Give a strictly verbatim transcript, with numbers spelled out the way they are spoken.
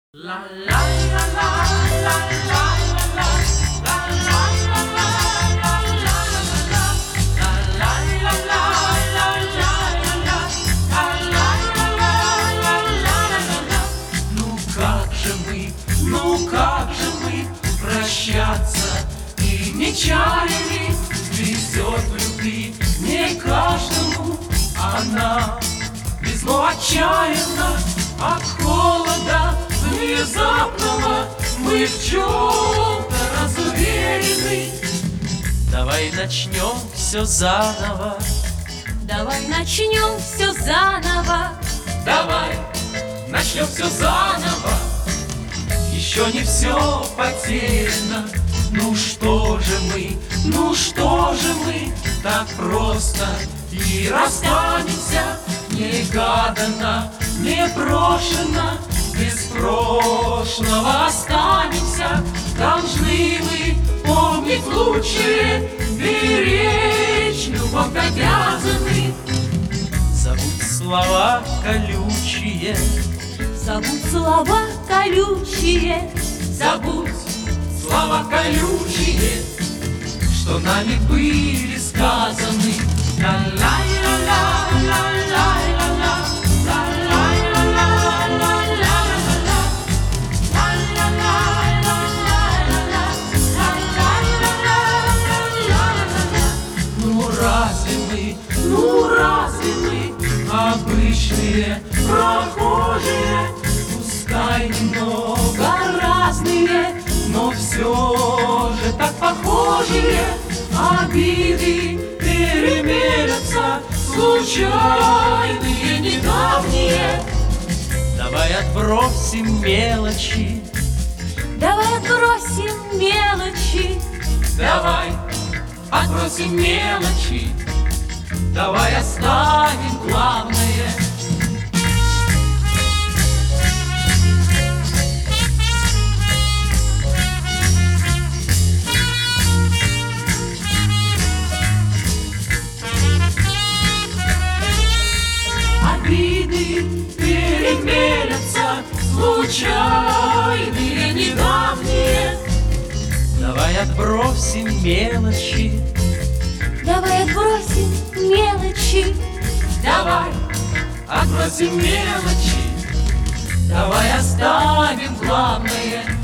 La la la la la la la la la la la la la. Ну как же мы, ну как же мы прощаться и не чаяли, везет в любви не каждому, она везло отчаянно от холода внезапного. Мы в чем-то разуверены. Давай начнем все заново. Давай начнем все заново. Давай начнем все заново. Еще не все потеряно. Ну что же мы, ну что же мы так просто и расстанемся негаданно, непрошено, без прошлого останемся. Должны мы помнить лучшее, беречь любовь обязаны. Забудь слова колючие, Забудь слова колючие, Забудь слова колючие, что нами были сказаны. Ну разве мы, ну разве мы обычные прохожие, пускай немного разные, но все же так похожие. Обиды перемерятся, случайные, недавние. давай отбросим мелочи, давай отбросим мелочи, Давай отбросим мелочи, давай оставим главное. Обиды перемерятся, случайные, недавние. давай отбросим мелочи, давай отбросим мелочи, Давай отбросим мелочи, давай оставим главное.